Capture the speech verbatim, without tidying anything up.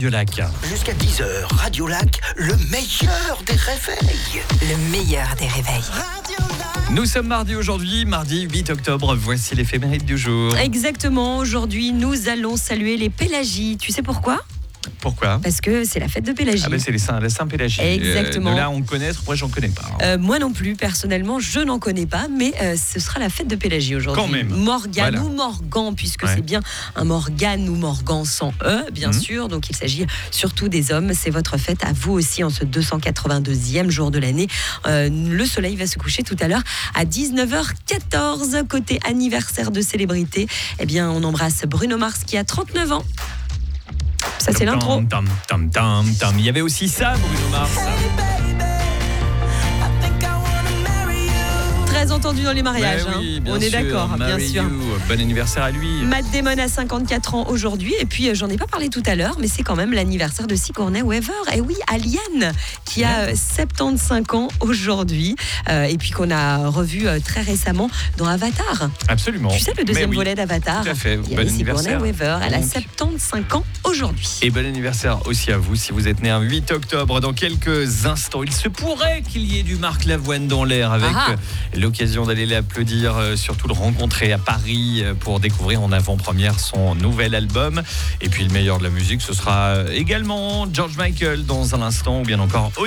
Radio Lac. Jusqu'à dix heures, Radio Lac, le meilleur des réveils. Le meilleur des réveils. Nous sommes mardi aujourd'hui, mardi huit octobre. Voici l'éphéméride du jour. Exactement, aujourd'hui nous allons saluer les Pélagies. Tu sais pourquoi ? Pourquoi ? Parce que c'est la fête de Pélagie. Ah ben c'est les Saint, la Saint-Pélagie. Exactement. Euh, de là on connaît, moi j'en connais pas. Hein. Euh, moi non plus, personnellement, je n'en connais pas, mais euh, ce sera la fête de Pélagie aujourd'hui. Quand même. Morgane Voilà. ou Morgan, puisque Ouais. c'est bien un Morgane ou Morgan sans E, bien Mmh. sûr. Donc il s'agit surtout des hommes. C'est votre fête à vous aussi en ce deux cent quatre-vingt-deuxième jour de l'année. Euh, le soleil va se coucher tout à l'heure à dix-neuf heures quatorze. Côté anniversaire de célébrité, eh bien on embrasse Bruno Mars qui a trente-neuf ans. Ça c'est l'intro. Tam, tam, tam, tam, tam. Il y avait aussi ça, Bruno Mars. Très entendu dans les mariages. Ouais, oui, hein. bien On est sûr. d'accord, bien Marry sûr. You. Bon anniversaire à lui. Matt Damon a cinquante-quatre ans aujourd'hui, et puis euh, j'en ai pas parlé tout à l'heure, mais c'est quand même l'anniversaire de Sigourney Weaver. Et oui, Alien, qui a euh, soixante-quinze ans aujourd'hui, euh, et puis qu'on a revu euh, très récemment dans Avatar. Absolument. Tu sais, le deuxième Mais oui, volet d'Avatar. tout à fait. Il y Bon avait Sigourney anniversaire. Weaver, elle a Donc. soixante-quinze ans aujourd'hui. Et bon anniversaire aussi à vous si vous êtes né un huit octobre. Dans quelques instants, il se pourrait qu'il y ait du Marc Lavoine dans l'air avec Ah. euh, l'occasion d'aller l'applaudir, euh, surtout le rencontrer à Paris euh, pour découvrir en avant-première son nouvel album. Et puis le meilleur de la musique, ce sera euh, également George Michael dans un instant ou bien encore